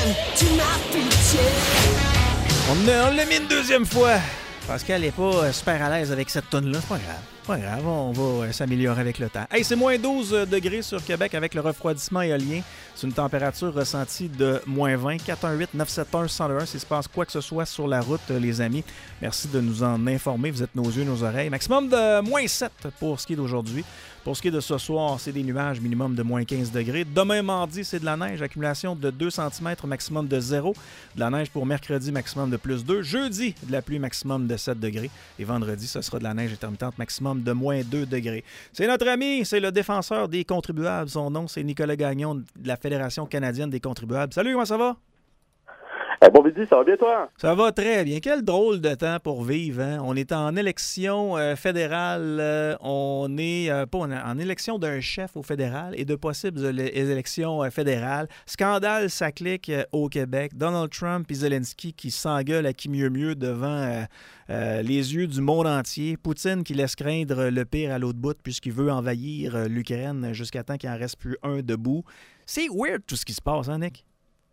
tu m'as pitié. On l'a mis une deuxième fois. Pascal n'est pas super à l'aise avec cette toune-là. C'est pas grave. Pas grave, on va s'améliorer avec le temps. Hey, c'est moins 12 degrés sur Québec avec le refroidissement éolien. C'est une température ressentie de moins 20. 418-971-101 s'il se passe quoi que ce soit sur la route, les amis. Merci de nous en informer. Vous êtes nos yeux, nos oreilles. Maximum de moins 7 pour ce qui est d'aujourd'hui. Pour ce qui est de ce soir, c'est des nuages, minimum de moins 15 degrés. Demain, mardi, c'est de la neige. Accumulation de 2 cm, maximum de 0. De la neige pour mercredi, maximum de plus 2. Jeudi, de la pluie, maximum de 7 degrés. Et vendredi, ce sera de la neige intermittente, maximum de moins 2 degrés. C'est notre ami, c'est le défenseur des contribuables. Son nom, c'est Nicolas Gagnon de la Fédération canadienne des contribuables. Salut, comment ça va? Bon midi, ça va bien toi? Ça va très bien. Quel drôle de temps pour vivre. Hein? On est en élection fédérale. On est en élection d'un chef au fédéral et de possibles élections fédérales. Scandale, ça clique au Québec. Donald Trump et Zelensky qui s'engueulent à qui mieux devant les yeux du monde entier. Poutine qui laisse craindre le pire à l'autre bout puisqu'il veut envahir l'Ukraine jusqu'à temps qu'il n'en reste plus un debout. C'est weird tout ce qui se passe, hein, Nick?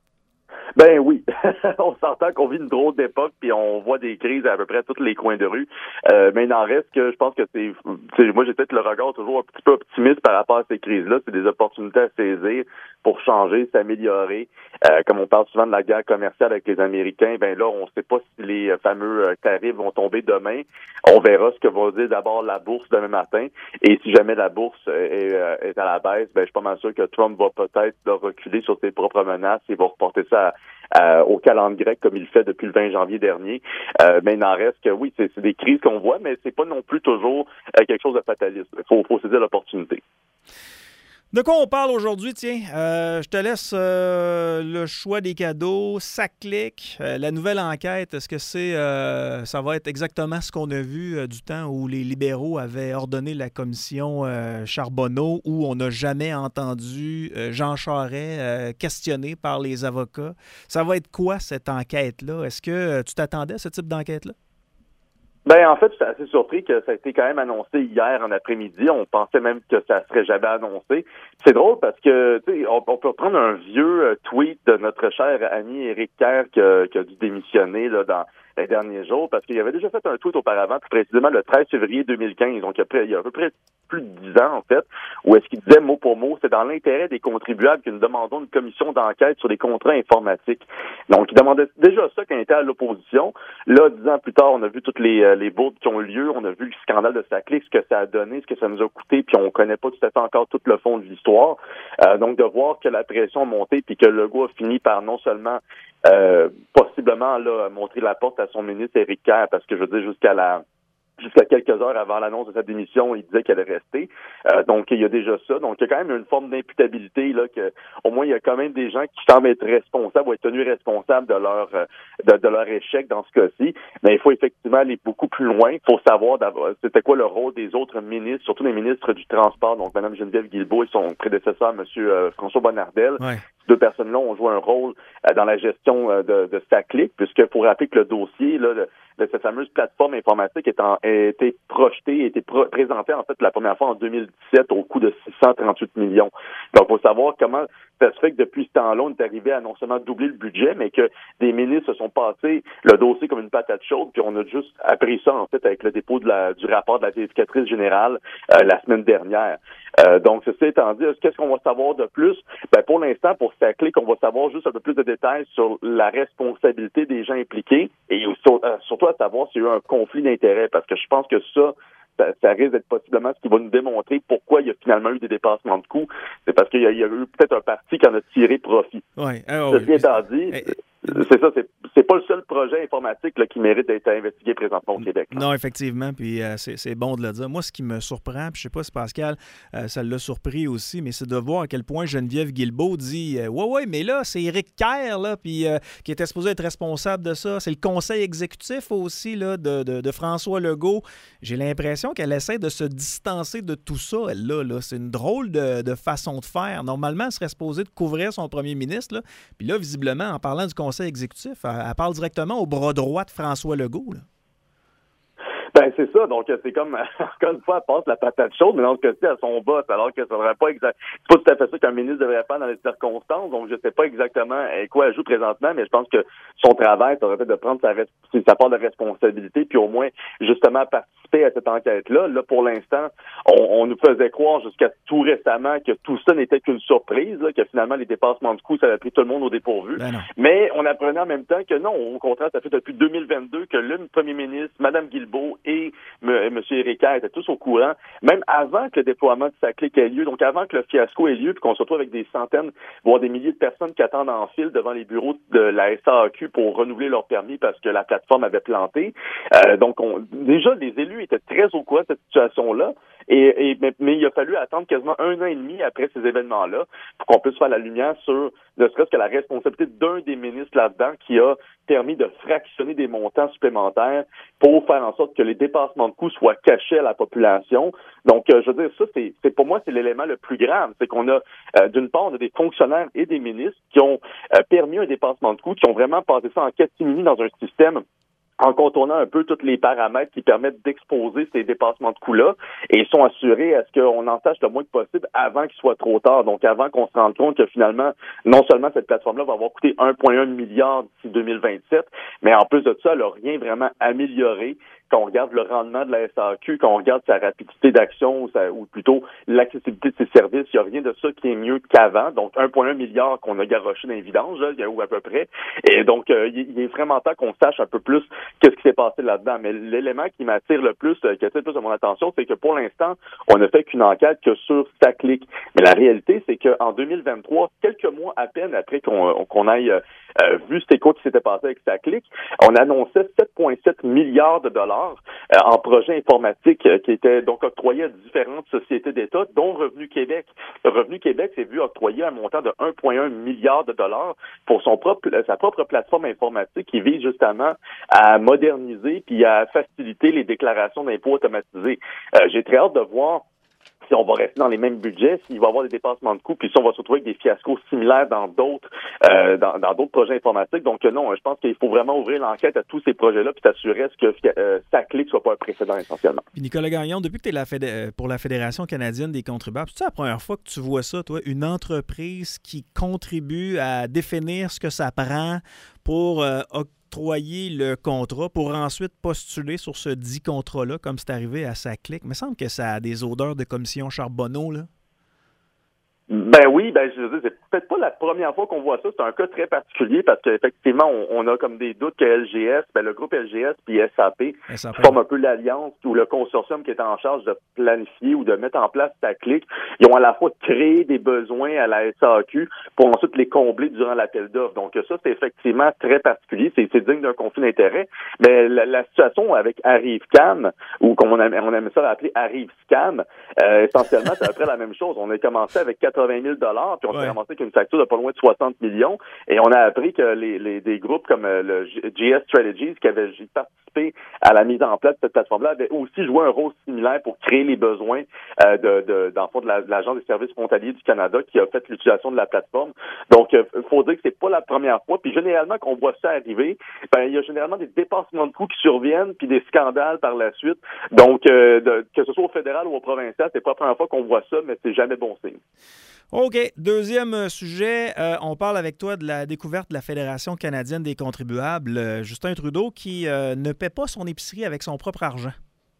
Ben oui, on s'entend qu'on vit une drôle d'époque puis on voit des crises à peu près à tous les coins de rue. Mais il en reste que je pense que moi j'ai peut-être le regard toujours un petit peu optimiste par rapport à ces crises-là. C'est des opportunités à saisir pour changer, s'améliorer. Comme on parle souvent de la guerre commerciale avec les Américains, ben là on ne sait pas si les fameux tarifs vont tomber demain. On verra ce que va dire d'abord la bourse demain matin. Et si jamais la bourse est à la baisse, ben je suis pas mal sûr que Trump va peut-être reculer sur ses propres menaces et va reporter ça au calendrier grec comme il le fait depuis le 20 janvier dernier. Mais il n'en reste que oui, c'est des crises qu'on voit, mais c'est pas non plus toujours quelque chose de fataliste. Il faut saisir l'opportunité. De quoi on parle aujourd'hui, tiens? Je te laisse le choix des cadeaux. Ça clique. La nouvelle enquête, est-ce que ça va être exactement ce qu'on a vu du temps où les libéraux avaient ordonné la commission Charbonneau, où on n'a jamais entendu Jean Charest questionné par les avocats? Ça va être quoi cette enquête-là? Est-ce que tu t'attendais à ce type d'enquête-là? Ben en fait, j'étais assez surpris que ça a été quand même annoncé hier en après-midi. On pensait même que ça serait jamais annoncé. C'est drôle parce que tu sais, on peut reprendre un vieux tweet de notre cher ami Éric Kerr qui a dû démissionner là dans les derniers jours parce qu'il avait déjà fait un tweet auparavant, plus précisément le 13 février 2015, donc il y a à peu près plus de 10 ans en fait, où est-ce qu'il disait mot pour mot, c'est dans l'intérêt des contribuables que nous demandons une commission d'enquête sur les contrats informatiques. Donc il demandait déjà ça quand il était à l'opposition. Là, 10 ans plus tard, on a vu toutes les bourdes qui ont eu lieu, on a vu le scandale de Saclay, ce que ça a donné, ce que ça nous a coûté, puis on connaît pas tout à fait encore tout le fond de l'histoire. Donc de voir que la pression a monté puis que Legault a fini par non seulement possiblement là montrer la porte à son ministre Éric Kerr, parce que je veux dire jusqu'à quelques heures avant l'annonce de sa démission, il disait qu'elle allait rester. Donc, il y a déjà ça. Donc, il y a quand même une forme d'imputabilité, là, que, au moins, il y a quand même des gens qui semblent être responsables ou être tenus responsables de leur échec dans ce cas-ci. Mais il faut effectivement aller beaucoup plus loin. Il faut savoir c'était quoi le rôle des autres ministres, surtout les ministres du Transport, donc Mme Geneviève Guilbeault et son prédécesseur, M. François Bonnardel. Ouais. Ces deux personnes-là ont joué un rôle dans la gestion de Saclay, puisque faut rappeler que le dossier, là, de cette fameuse plateforme informatique a été présenté en fait la première fois en 2017 au coût de 638 millions. Donc, il faut savoir comment ça se fait que depuis ce temps-là, on est arrivé à non seulement doubler le budget, mais que des ministres se sont passés le dossier comme une patate chaude, puis on a juste appris ça en fait avec le dépôt du rapport de la vérificatrice générale la semaine dernière. Donc, ceci étant dit, qu'est-ce qu'on va savoir de plus? Ben, pour l'instant, pour Saclay, qu'on va savoir juste un peu plus de détails sur la responsabilité des gens impliqués et surtout à savoir s'il y a eu un conflit d'intérêts, parce que je pense que ça risque d'être possiblement ce qui va nous démontrer pourquoi il y a finalement eu des dépassements de coûts. C'est parce qu'il y a eu peut-être un parti qui en a tiré profit. Ouais. Ceci étant dit, c'est ça, c'est pas le seul projet informatique là, qui mérite d'être investigué présentement au Québec. Non, effectivement, puis c'est bon de le dire. Moi, ce qui me surprend, puis je sais pas si Pascal, ça l'a surpris aussi, mais c'est de voir à quel point Geneviève Guilbeault dit ouais, mais là, c'est Éric Kerr, là, puis qui était supposé être responsable de ça. C'est le conseil exécutif aussi là, de François Legault. J'ai l'impression qu'elle essaie de se distancer de tout ça, elle-là. Là. C'est une drôle de façon de faire. Normalement, elle serait supposée de couvrir son premier ministre, là. Puis là, visiblement, en parlant du conseil exécutif, elle parle directement au bras droit de François Legault, là. Ben, c'est ça. Donc, c'est comme, encore une fois, elle passe la patate chaude, mais dans ce cas-ci, à son boss, alors que ça devrait pas c'est pas tout à fait ça qu'un ministre devrait faire dans les circonstances. Donc, je sais pas exactement quoi elle joue présentement, mais je pense que son travail, ça aurait peut-être de prendre sa part de responsabilité, puis au moins, justement, participer à cette enquête-là. Là, pour l'instant, on nous faisait croire jusqu'à tout récemment que tout ça n'était qu'une surprise, là, que finalement, les dépassements de coûts, ça avait pris tout le monde au dépourvu. Mais on apprenait en même temps que non, au contraire, ça fait depuis 2022 que le premier ministre, Mme Guilbeault et M. Héricard étaient tous au courant, même avant que le déploiement de SACLIC ait lieu, donc avant que le fiasco ait lieu, puis qu'on se retrouve avec des centaines, voire des milliers de personnes qui attendent en file devant les bureaux de la SAQ pour renouveler leur permis parce que la plateforme avait planté. Donc, déjà, les élus étaient très au courant de cette situation-là. Mais il a fallu attendre quasiment 1 an et demi après ces événements-là pour qu'on puisse faire la lumière sur ne serait-ce que la responsabilité d'un des ministres là-dedans qui a permis de fractionner des montants supplémentaires pour faire en sorte que les dépassements de coûts soient cachés à la population. Donc, je veux dire, ça, c'est pour moi, c'est l'élément le plus grave. C'est qu'on a, d'une part, on a des fonctionnaires et des ministres qui ont permis un dépassement de coûts, qui ont vraiment passé ça en catimini dans un système en contournant un peu tous les paramètres qui permettent d'exposer ces dépassements de coûts-là, et ils sont assurés à ce qu'on en sache le moins que possible avant qu'il soit trop tard. Donc, avant qu'on se rende compte que finalement, non seulement cette plateforme-là va avoir coûté 1,1 milliard d'ici 2027, mais en plus de ça, elle n'a rien vraiment amélioré. Quand on regarde le rendement de la SAQ, quand on regarde sa rapidité d'action ou plutôt l'accessibilité de ses services, il n'y a rien de ça qui est mieux qu'avant. Donc, 1,1 milliard qu'on a garoché dans les vidanges, là, ou à peu près. Et donc, il est vraiment temps qu'on sache un peu plus qu'est-ce qui s'est passé là-dedans. Mais l'élément qui m'attire le plus, qui attire le plus de mon attention, c'est que pour l'instant, on n'a fait qu'une enquête que sur SACLIC. Mais la réalité, c'est qu'en 2023, quelques mois à peine après qu'on aille vu c'était quoi qui s'était passé avec SACLIC, on annonçait 7,7 milliards de dollars en projets informatiques qui étaient donc octroyés à différentes sociétés d'État, dont Revenu Québec. Revenu Québec s'est vu octroyer un montant de 1,1 milliard de dollars pour sa propre plateforme informatique qui vise justement à moderniser puis à faciliter les déclarations d'impôts automatisées. J'ai très hâte de voir si on va rester dans les mêmes budgets, s'il va y avoir des dépassements de coûts, puis si on va se retrouver avec des fiascos similaires dans d'autres dans d'autres projets informatiques. Donc non, je pense qu'il faut vraiment ouvrir l'enquête à tous ces projets-là puis s'assurer à ce que SACLIC soit pas un précédent essentiellement. Puis Nicolas Gagnon, depuis que tu es pour la Fédération canadienne des contribuables, c'est la première fois que tu vois ça, toi, une entreprise qui contribue à définir ce que ça prend pour octroyer le contrat pour ensuite postuler sur ce dit contrat-là, comme c'est arrivé à SACLIC. Il me semble que ça a des odeurs de commission Charbonneau, là. Ben oui, je veux dire, c'est peut-être pas la première fois qu'on voit ça. C'est un cas très particulier parce qu'effectivement, on a comme des doutes que LGS, le groupe LGS puis SAP forment un peu l'alliance ou le consortium qui est en charge de planifier ou de mettre en place SACLIC. Ils ont à la fois créé des besoins à la SAQ pour ensuite les combler durant l'appel d'offres. Donc ça, c'est effectivement très particulier. C'est digne d'un conflit d'intérêts. Mais la situation avec ArriveCam, ou comme on aime ça l'appeler ArriveScam, essentiellement, c'est à peu près la même chose. On a commencé avec 80 000 $, puis on s'est ramassé avec une facture de pas loin de 60 millions. Et on a appris que des groupes comme le GS Strategies, qui avaient participé à la mise en place de cette plateforme-là, avaient aussi joué un rôle similaire pour créer les besoins de l'Agence des services frontaliers du Canada qui a fait l'utilisation de la plateforme. Donc, il faut dire que c'est pas la première fois. Puis généralement, quand on voit ça arriver, il y a généralement des dépassements de coûts qui surviennent, puis des scandales par la suite. Donc, que ce soit au fédéral ou au provincial, c'est pas la première fois qu'on voit ça, mais c'est jamais bon signe. OK. Deuxième sujet, on parle avec toi de la découverte de la Fédération canadienne des contribuables. Justin Trudeau qui ne paie pas son épicerie avec son propre argent.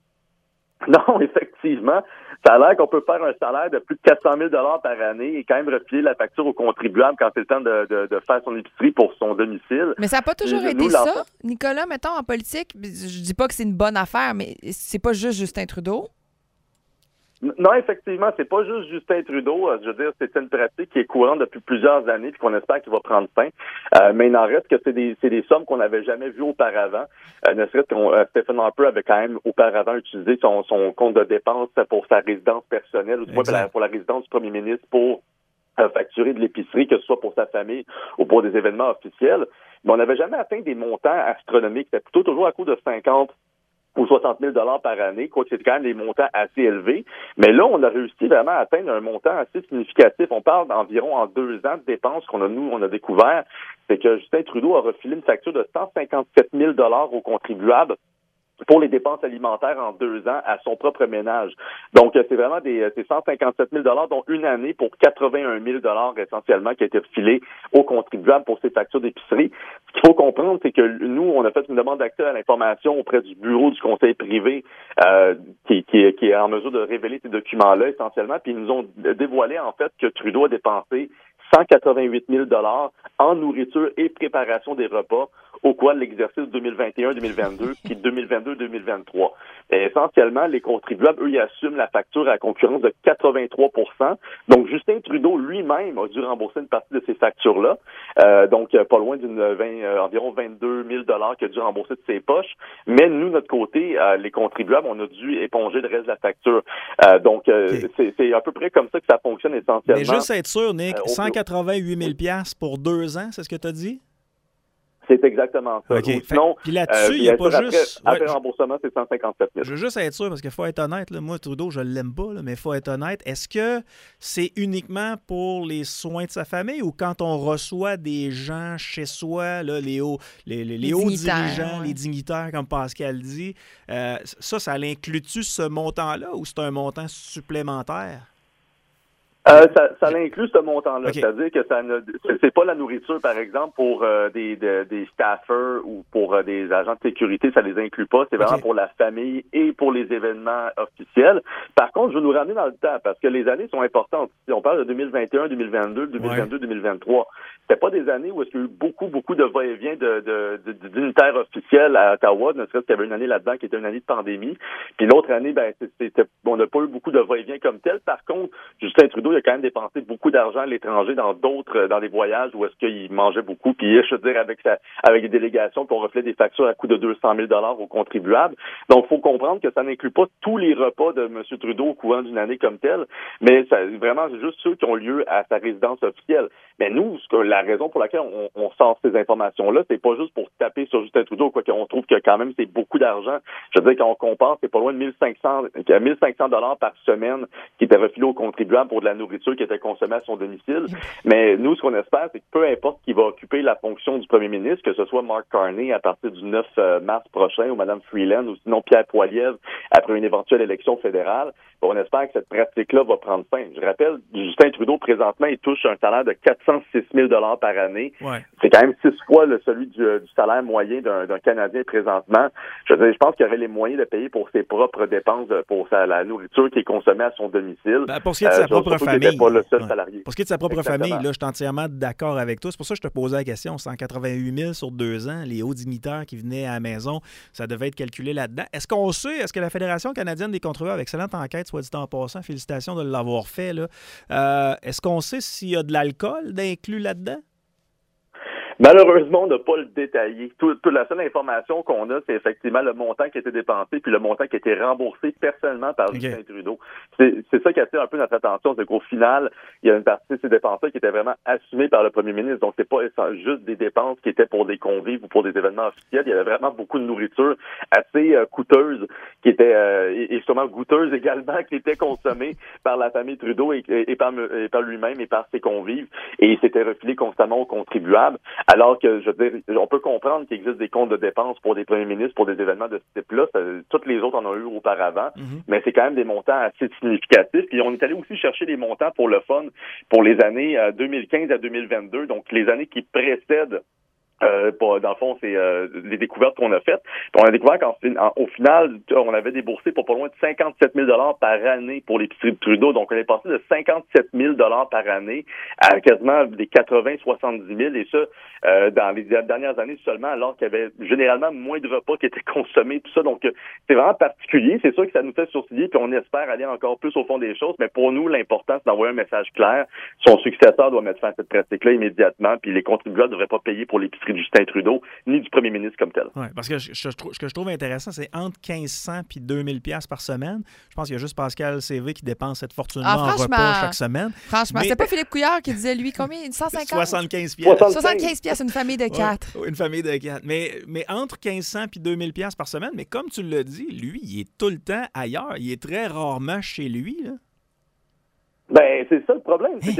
Non, effectivement. Ça a l'air qu'on peut faire un salaire de plus de 400 000 $ par année et quand même refiler la facture aux contribuables quand c'est le temps de faire son épicerie pour son domicile. Mais ça n'a pas toujours été ça, Nicolas, mettons, en politique. Je dis pas que c'est une bonne affaire, mais c'est pas juste Justin Trudeau. Non, effectivement, c'est pas juste Justin Trudeau. Je veux dire, c'est une pratique qui est courante depuis plusieurs années puis qu'on espère qu'il va prendre fin. Mais il n'en reste que c'est des sommes qu'on n'avait jamais vues auparavant. Ne serait-ce que Stephen Harper avait quand même auparavant utilisé son compte de dépenses pour sa résidence personnelle ou du moins pour la résidence du premier ministre pour facturer de l'épicerie, que ce soit pour sa famille ou pour des événements officiels. Mais on n'avait jamais atteint des montants astronomiques. C'était plutôt toujours à coût de 50 ou 60 000 $ par année, quoi que c'est quand même des montants assez élevés. Mais là, on a réussi vraiment à atteindre un montant assez significatif. On parle d'environ en 2 ans de dépenses qu'on a découvert. C'est que Justin Trudeau a refilé une facture de 157 000 $ aux contribuables pour les dépenses alimentaires en 2 ans à son propre ménage. Donc, c'est vraiment c'est 157 000 dont une année pour 81 000 essentiellement qui a été filé aux contribuables pour ces factures d'épicerie. Ce qu'il faut comprendre, c'est que nous, on a fait une demande d'accès à l'information auprès du bureau du conseil privé qui est en mesure de révéler ces documents-là essentiellement, puis ils nous ont dévoilé en fait que Trudeau a dépensé 188 000 en nourriture et préparation des repas au cours de l'exercice 2021-2022 puis 2022-2023. Et essentiellement, les contribuables, eux, ils assument la facture à la concurrence de 83 %. Donc, Justin Trudeau lui-même a dû rembourser une partie de ces factures-là. Donc, pas loin environ 22 000 qu'il a dû rembourser de ses poches. Mais nous, notre côté, les contribuables, on a dû éponger le reste de la facture. Donc, c'est à peu près comme ça que ça fonctionne essentiellement. Mais juste être sûr, Nick, 188 000 pour 2 ans, c'est ce que tu as dit? C'est exactement ça. Okay. Sinon, puis là-dessus, il n'y a pas juste... Après remboursement, c'est 157 000. Je veux juste être sûr, parce qu'il faut être honnête. Là, moi, Trudeau, je ne l'aime pas, là, mais il faut être honnête. Est-ce que c'est uniquement pour les soins de sa famille ou quand on reçoit des gens chez soi, là, les hauts dirigeants, les dignitaires, comme Pascal dit, ça l'inclut-tu ce montant-là ou c'est un montant supplémentaire? Ça l'inclut ce montant-là, okay. C'est-à-dire que c'est pas la nourriture, par exemple, pour des staffers ou pour des agents de sécurité, ça les inclut pas. C'est vraiment pour la famille et pour les événements officiels. Par contre, je veux nous ramener dans le temps parce que les années sont importantes. Si on parle de 2021, 2022, 2022, 2023, c'était pas des années où il y a eu beaucoup de va-et-vient d'unitaires officiels à Ottawa, ne serait-ce qu'il y avait une année là-dedans qui était une année de pandémie. Puis l'autre année, on n'a pas eu beaucoup de va-et-vient comme tel. Par contre, Justin Trudeau, il a quand même dépensé beaucoup d'argent à l'étranger dans des voyages où est-ce qu'il mangeait beaucoup. Puis, je veux dire, avec des délégations qu'on reflète des factures à coût de 200 000 aux contribuables. Donc, il faut comprendre que ça n'inclut pas tous les repas de M. Trudeau au courant d'une année comme telle, mais vraiment, c'est juste ceux qui ont lieu à sa résidence officielle. Mais nous, la raison pour laquelle on sort ces informations-là, c'est pas juste pour taper sur Justin Trudeau, quoi qu'on trouve que quand même c'est beaucoup d'argent. Je veux dire, quand on compare, c'est pas loin de 1500 $ par semaine qui était refilé aux contribuables pour de la nourriture qui était consommée à son domicile. Mais nous, ce qu'on espère, c'est que peu importe qui va occuper la fonction du premier ministre, que ce soit Mark Carney à partir du 9 mars prochain ou Mme Freeland ou sinon Pierre Poilievre après une éventuelle élection fédérale, on espère que cette pratique-là va prendre fin. Je rappelle, Justin Trudeau, présentement, il touche un salaire de 406 000 $ par année. Ouais. C'est quand même 6 fois celui du salaire moyen d'un Canadien présentement. Je veux dire, je pense qu'il aurait les moyens de payer pour ses propres dépenses, pour la nourriture qui est consommée à son domicile. Pour ce qui est de sa propre famille. Pas le seul salarié. Pour ce qui est de sa propre Exactement. famille, là, je suis entièrement d'accord avec toi. C'est pour ça que je te posais la question. 188 000 sur 2 ans, les hauts dignitaires qui venaient à la maison, ça devait être calculé là-dedans. Est-ce que la Fédération canadienne des contribuables, excellente enquête, soit dit en passant, félicitations de l'avoir fait, là. Est-ce qu'on sait s'il y a de l'alcool d'inclus là-dedans? Malheureusement, on n'a pas le détaillé. Toute la seule information qu'on a, c'est effectivement le montant qui a été dépensé puis le montant qui a été remboursé personnellement par Justin Trudeau. C'est ça qui attire un peu notre attention, c'est qu'au final, il y a une partie de ces dépenses-là qui étaient vraiment assumées par le premier ministre. Donc, c'est pas juste des dépenses qui étaient pour des convives ou pour des événements officiels. Il y avait vraiment beaucoup de nourriture assez coûteuse qui était et sûrement goûteuse également qui était consommée par la famille Trudeau et par lui-même et par ses convives. Et il s'était refilé constamment aux contribuables. Alors que, je veux dire, on peut comprendre qu'il existe des comptes de dépenses pour des premiers ministres, pour des événements de ce type-là. Toutes les autres en ont eu auparavant, mais c'est quand même des montants assez significatifs. Puis on est allé aussi chercher des montants pour le fun pour les années 2015 à 2022, donc les années qui précèdent. Dans le fond, c'est les découvertes qu'on a faites. Puis on a découvert qu'au final, on avait déboursé pour pas loin de 57 000 $ par année pour l'épicerie de Trudeau. Donc, on est passé de 57 000 $ par année à quasiment des 80-70 000. Et ça, dans les dernières années seulement, alors qu'il y avait généralement moins de repas qui étaient consommés, tout ça. Donc, c'est vraiment particulier. C'est sûr que ça nous fait sourciller, puis on espère aller encore plus au fond des choses. Mais pour nous, l'important, c'est d'envoyer un message clair. Son successeur doit mettre fin à cette pratique-là immédiatement, puis les contribuables ne devraient pas payer pour l'épicerie de Justin Trudeau, ni du premier ministre comme tel. Oui, parce que ce que je trouve intéressant, c'est entre 1500 et 2000 $ par semaine. Je pense qu'il y a juste Pascal CV qui dépense cette fortune-là en repas chaque semaine. Franchement, c'est pas Philippe Couillard qui disait, lui, combien? 150? 75 $. 75 $, une famille de 4. Ouais, une famille de 4. Mais entre 1500 et 2000 $ par semaine, mais comme tu l'as dit, lui, il est tout le temps ailleurs. Il est très rarement chez lui, là. Ben, c'est ça le problème. C'est que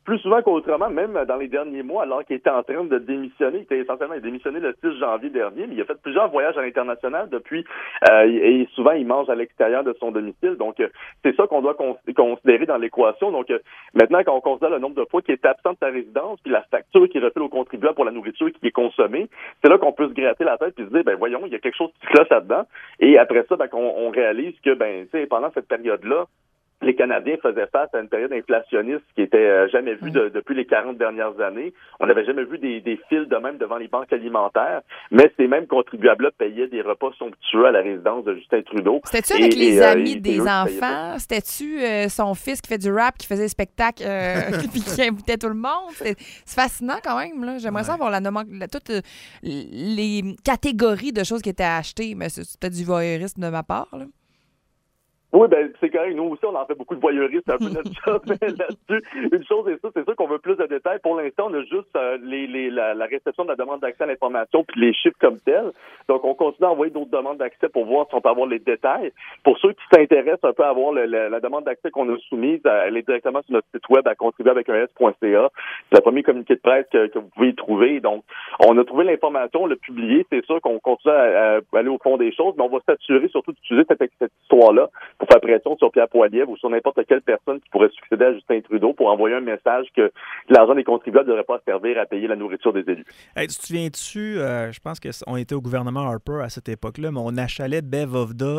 plus souvent qu'autrement, même dans les derniers mois, alors qu'il était en train de démissionner. Il a démissionné le 6 janvier dernier, mais il a fait plusieurs voyages à l'international depuis, et souvent il mange à l'extérieur de son domicile. Donc, c'est ça qu'on doit considérer dans l'équation. Donc, maintenant, quand on considère le nombre de fois qu'il est absent de sa résidence, puis la facture qu'il refile aux contribuables pour la nourriture qui est consommée, c'est là qu'on peut se gratter la tête et se dire, ben voyons, il y a quelque chose qui cloche là-dedans. Et après ça, ben, on réalise que, ben, tu sais, pendant cette période-là, les Canadiens faisaient face à une période inflationniste qui était jamais vue depuis les 40 dernières années. On n'avait jamais vu des files de même devant les banques alimentaires, mais ces mêmes contribuables-là payaient des repas somptueux à la résidence de Justin Trudeau. C'était-tu avec les amis des enfants? C'était-tu son fils qui fait du rap, qui faisait des spectacles, puis qui invitait tout le monde? C'est fascinant quand même, là. J'aimerais savoir toutes les catégories de choses qui étaient achetées, mais c'est peut-être du voyeurisme de ma part, là. Oui, ben c'est correct. Nous aussi, on en fait beaucoup de voyeurisme, c'est un peu notre job là-dessus. Une chose est ça, c'est sûr qu'on veut plus de détails. Pour l'instant, on a juste la réception de la demande d'accès à l'information puis les chiffres comme tels. Donc, on continue à envoyer d'autres demandes d'accès pour voir si on peut avoir les détails. Pour ceux qui s'intéressent un peu à voir la demande d'accès qu'on a soumise, elle est directement sur notre site web à contribuer-avec-un-s.ca. C'est le premier communiqué de presse que vous pouvez y trouver. Donc, on a trouvé l'information, on l'a publié. C'est sûr qu'on continue à aller au fond des choses, mais on va s'assurer surtout d'utiliser cette histoire-là pour faire pression sur Pierre Poilievre ou sur n'importe quelle personne qui pourrait succéder à Justin Trudeau pour envoyer un message que l'argent des contribuables ne devrait pas servir à payer la nourriture des élus. Hey, tu te souviens-tu, je pense qu'on était au gouvernement Harper à cette époque-là, mais on achalait Bev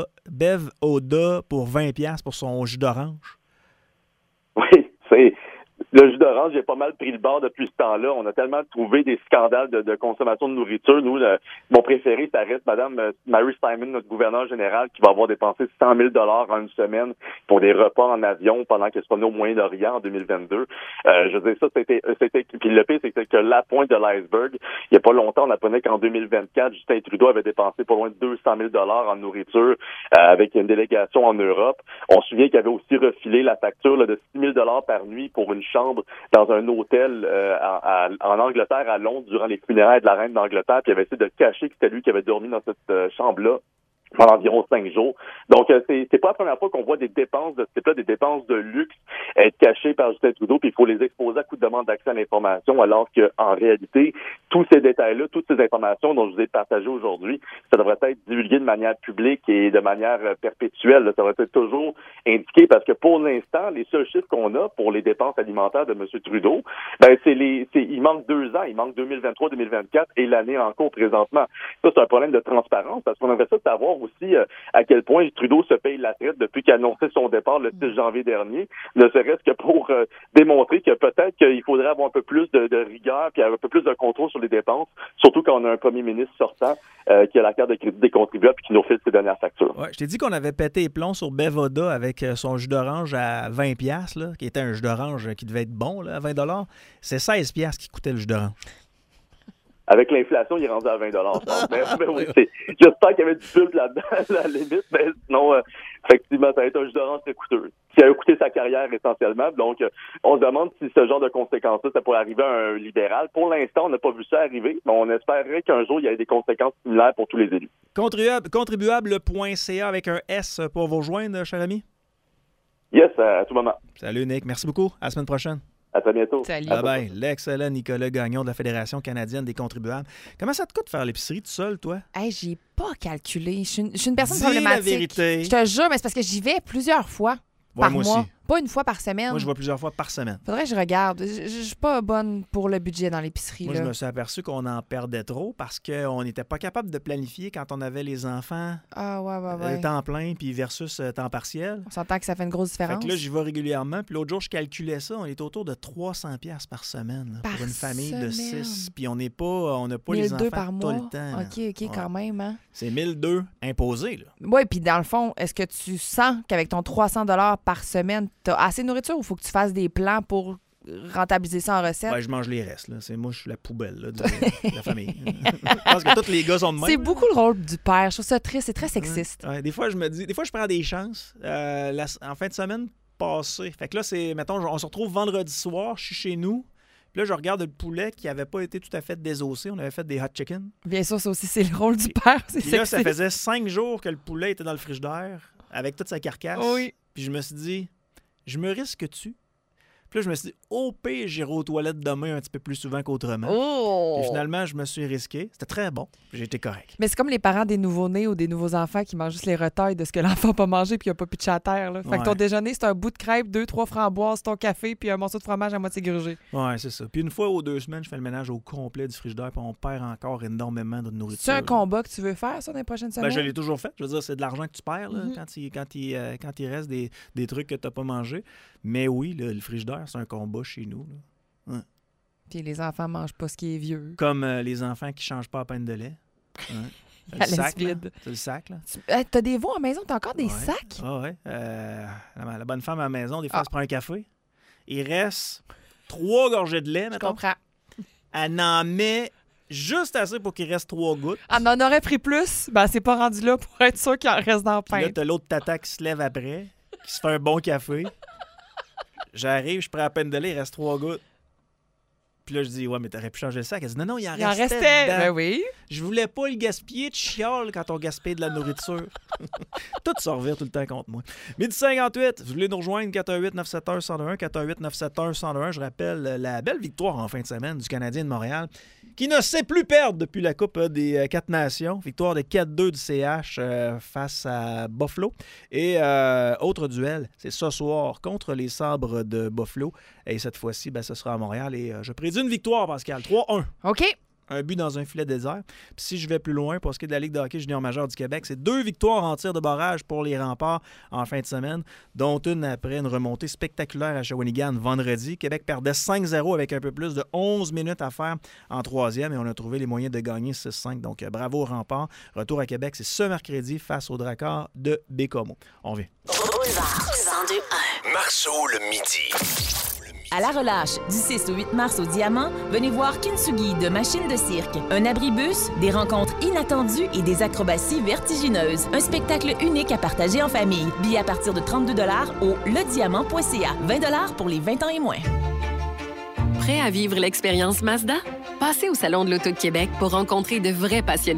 Oda pour 20$ pour son jus d'orange. Oui, c'est... Le jus d'orange, j'ai pas mal pris le bord depuis ce temps-là. On a tellement trouvé des scandales de consommation de nourriture. Nous, mon préféré, ça reste Mme Mary Simon, notre gouverneur général, qui va avoir dépensé 100 000 $ en une semaine pour des repas en avion pendant qu'elle se promenait au Moyen-Orient en 2022. Je veux dire, ça, c'était... Puis le pire, c'est que la pointe de l'iceberg. Il y a pas longtemps, on apprenait qu'en 2024, Justin Trudeau avait dépensé pas loin de 200 000 $ en nourriture avec une délégation en Europe. On se souvient qu'il avait aussi refilé la facture là, de 6 000 $ par nuit pour une chambre dans un hôtel en Angleterre, à Londres, durant les funérailles de la reine d'Angleterre, puis il avait essayé de cacher que c'était lui qui avait dormi dans cette chambre-là pendant environ 5 jours. Donc, c'est pas la première fois qu'on voit des dépenses de ce type-là, des dépenses de luxe être cachées par Justin Trudeau, puis il faut les exposer à coup de demande d'accès à l'information, alors qu'en réalité, tous ces détails-là, toutes ces informations dont je vous ai partagées aujourd'hui, ça devrait être divulgué de manière publique et de manière perpétuelle. Là. Ça devrait être toujours indiqué, parce que pour l'instant, les seuls chiffres qu'on a pour les dépenses alimentaires de M. Trudeau, ben il manque 2 ans, il manque 2023-2024 et l'année en cours présentement. Ça, c'est un problème de transparence, parce qu'on aimerait ça savoir aussi à quel point Trudeau se paye la traite depuis qu'il a annoncé son départ le 6 janvier dernier, ne serait-ce que pour démontrer que peut-être qu'il faudrait avoir un peu plus de rigueur puis un peu plus de contrôle sur les dépenses, surtout quand on a un premier ministre sortant qui a la carte de crédit des contribuables et qui nous file ses dernières factures. Ouais, je t'ai dit qu'on avait pété les plombs sur Bev Oda avec son jus d'orange à 20$, là, qui était un jus d'orange qui devait être bon, là, à 20$. C'est 16$ qui coûtait le jus d'orange. Avec l'inflation, il est rendu à 20 $. Mais oui, j'espère qu'il y avait du pub là-dedans, à la limite, mais sinon, effectivement, ça va être un jus d'orange très coûteux, qui a coûté sa carrière essentiellement. Donc, on se demande si ce genre de conséquences-là, ça pourrait arriver à un libéral. Pour l'instant, on n'a pas vu ça arriver, mais on espérerait qu'un jour, il y ait des conséquences similaires pour tous les élus. Contribuable.ca avec un S pour vous rejoindre, cher ami? Yes, à tout moment. Salut, Nick. Merci beaucoup. À la semaine prochaine. À très bientôt. Salut. Bye-bye. L'excellent Nicolas Gagnon de la Fédération canadienne des contribuables. Comment ça te coûte faire l'épicerie tout seul, toi? Hey, j'ai pas calculé. Je suis une personne Dis problématique. la vérité. Je te jure, mais c'est parce que j'y vais plusieurs fois par moi mois. aussi. Pas une fois par semaine. Moi, je vois plusieurs fois par semaine. Faudrait que je regarde. Je suis pas bonne pour le budget dans l'épicerie. Moi, là. je me suis aperçu qu'on en perdait trop parce qu'on n'était pas capable de planifier quand on avait les enfants Ah, ouais. temps plein puis versus temps partiel. On s'entend que ça fait une grosse Fait différence. que là, j'y vais régulièrement. Puis l'autre jour, je calculais ça. On est autour de 300$ par semaine là, Par pour une famille de semaine. 6. Puis on n'a pas les 1002 enfants par tout mois. le temps. là. OK, Ouais. quand même. Hein? C'est 1002 imposé. Là. Oui, puis dans le fond, est-ce que tu sens qu'avec ton 300 $ par semaine, tu as assez de nourriture ou il faut que tu fasses des plans pour rentabiliser ça en recette? Ouais, je mange les restes. Là. Moi, je suis la poubelle là, de la famille. Je pense que tous les gars sont de même. C'est beaucoup le rôle du père. Je trouve ça triste. C'est très sexiste. Ouais, des fois, je prends des chances. En fin de semaine passée. Fait que là, mettons, on se retrouve vendredi soir, je suis chez nous. Puis là, je regarde le poulet qui n'avait pas été tout à fait désossé. On avait fait des hot chicken. Bien sûr, ça aussi, c'est le rôle du père. C'est Puis là, sexiste. ça faisait 5 jours que le poulet était dans le frigidaire avec toute sa carcasse. Oui. Puis je me suis dit, je me risque-tu? Puis là, je me suis dit, au pire, j'irai aux toilettes demain un petit peu plus souvent qu'autrement. Oh! Et finalement, je me suis risqué. C'était très bon. J'ai été correct. Mais c'est comme les parents des nouveau-nés ou des nouveaux enfants qui mangent juste les retailles de ce que l'enfant n'a pas mangé puis il n'a pas pitché à terre. Là. Fait que ton déjeuner, c'est un bout de crêpe, 2-3 framboises, ton café puis un morceau de fromage à moitié grugé. Ouais, c'est ça. Puis une fois aux 2 semaines, je fais le ménage au complet du frigidaire puis on perd encore énormément de nourriture. C'est un combat que tu veux faire, ça, dans les prochaines semaines? Ben, je l'ai toujours fait. Je veux dire, c'est de l'argent que tu perds là, quand il reste des trucs que tu n'as pas mangé. Mais oui, là, le frigidaire, c'est un combat chez nous. Là. Ouais. Puis les enfants mangent pas ce qui est vieux. Comme les enfants qui changent pas à peine de lait. Ouais. La laisse vide. C'est le sac, là. T'as des veaux à la maison? T'as encore des sacs? Ah ouais. La bonne femme à la maison, des fois, elle se prend un café. Il reste 3 gorgées de lait, Je mettons. comprends. Elle en met juste assez pour qu'il reste 3 gouttes. Elle en aurait pris plus, ben c'est pas rendu là pour être sûr qu'il en reste dans le Puis là, pain. t'as l'autre tata qui se lève après, qui se fait un bon café. J'arrive, je prends à peine de lait, il reste 3 gouttes. Puis là, je dis, ouais, mais t'aurais pu changer le sac. Elle dit, non, il en restait. Dedans. Ben oui. Je voulais pas le gaspiller. Tu chiales quand on gaspille de la nourriture. Tout se revient tout le temps contre moi. 12h58, vous voulez nous rejoindre 418-971-1001, 418-971-1001. Je rappelle la belle victoire en fin de semaine du Canadien de Montréal, qui ne sait plus perdre depuis la Coupe des 4 Nations. Victoire de 4-2 du CH face à Buffalo. Et autre duel, c'est ce soir contre les Sabres de Buffalo. Et cette fois-ci, ben, ce sera à Montréal. Et je prédis une victoire, Pascal. 3-1. OK. Un but dans un filet désert. Puis si je vais plus loin, pour ce qui est de la Ligue de hockey junior majeur du Québec, c'est 2 victoires en tir de barrage pour les Remparts en fin de semaine, dont une après une remontée spectaculaire à Shawinigan vendredi. Québec perdait 5-0 avec un peu plus de 11 minutes à faire en troisième et on a trouvé les moyens de gagner 6-5. Donc bravo aux Remparts. Retour à Québec, c'est ce mercredi face aux Dracars de Bécomo. On vient. Boulevard 102.1. Marceau le midi. À la relâche, du 6 au 8 mars au Diamant, venez voir Kintsugi de Machine de cirque. Un abribus, des rencontres inattendues et des acrobaties vertigineuses. Un spectacle unique à partager en famille. Billets à partir de 32 $ au lediamant.ca. 20 $ pour les 20 ans et moins. Prêt à vivre l'expérience Mazda? Passez au Salon de l'Auto de Québec pour rencontrer de vrais passionnés